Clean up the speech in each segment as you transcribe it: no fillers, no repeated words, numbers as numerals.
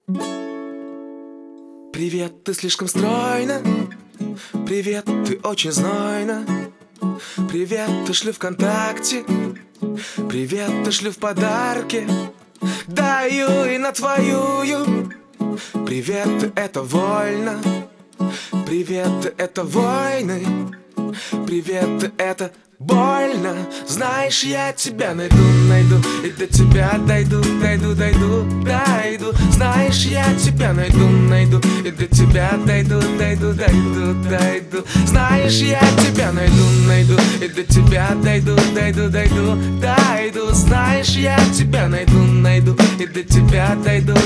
Привет, ты слишком стройна. Привет, ты очень знойна. Привет, ты шлю ВКонтакте. Привет, ты шлю в подарки. Даю и на твою. Привет, это вольно. Привет, это войны. Привет, это больно. Знаешь, я тебя найду и до тебя дойду. Знаешь, я тебя найду и до тебя дойду. Знаешь, я тебя найду и до тебя дойду. Знаешь, я тебя найду и до тебя дойду.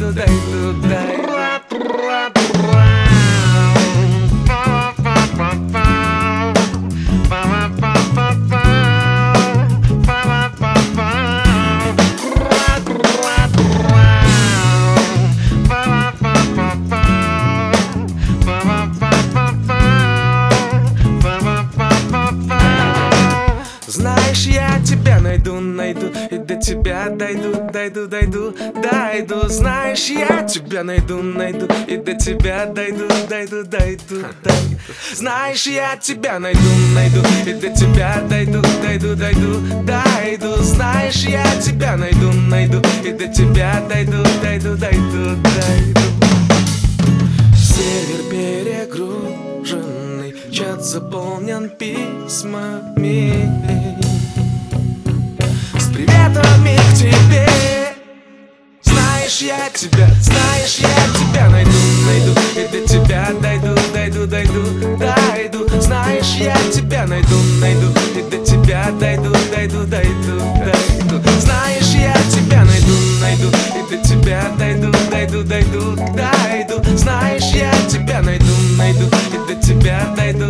Знаешь, я тебя найду и до тебя дойду. Знаешь, я тебя найду и до тебя дойду. Знаешь, я тебя найду и до тебя дойду. Знаешь, я тебя найду и до тебя дойду. Сервер перегруженный, чат заполнен письмами с приветами к тебе. Знаешь, я тебя найду и до тебя дойду. Знаешь, я тебя найду и до тебя дойду. Знаешь, я тебя найду и до тебя дойду. Знаешь, я тебя найду и до тебя дойду.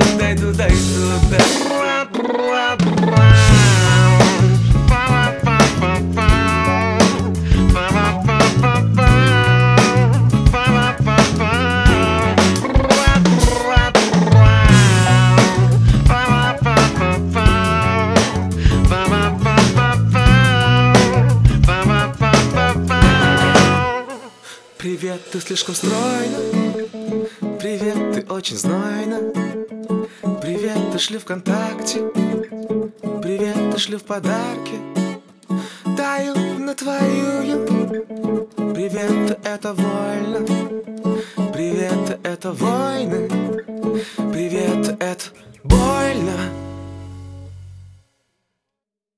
Привет, ты слишком стройна. Привет, ты очень знойна. Привет, ты шлю ВКонтакте. Привет, ты шлю в подарки. Даю на твою. Привет, это вольно. Привет, это войны. Привет, это больно.